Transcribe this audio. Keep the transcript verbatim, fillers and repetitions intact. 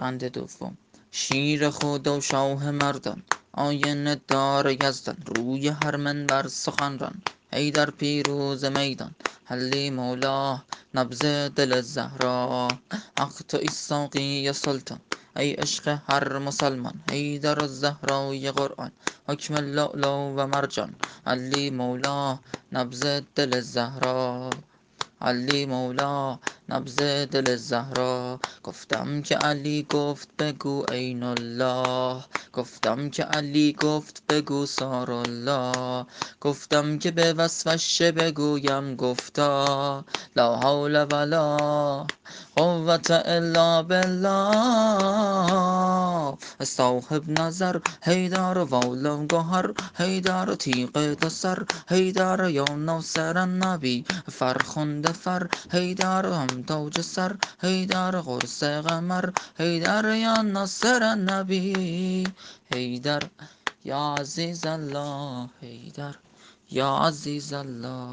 بند دوم. شیر خدا و شاه مردان، آینه دار یزدان، روی هر منبر سخنران، حیدر پیروز میدان. حلی مولا نبض دل زهرا، حق تویی ساقی سلطان، ای عشق هر مسلمان. حیدر الزهرای قرآن، حکم لؤلؤ و مرجان. علی مولا نبض دل زهرا، علی مولا نبض دل زهرا. گفتم که علی گفت بگو عین الله، گفتم که علی گفت بگو سار الله، گفتم که به وصفش چه بگویم گفتا، لا حول ولا قوة الا بالله. صاحب نظر حیدر والا گهر، حیدر تیغ دو سر، حیدر یا ناصر النبی فرخنده فر، حیدر هم تاج سر، حیدر قرص قمر، حیدر یا ناصر النبی، حیدر یا عزیز الله، حیدر یا عزیز الله.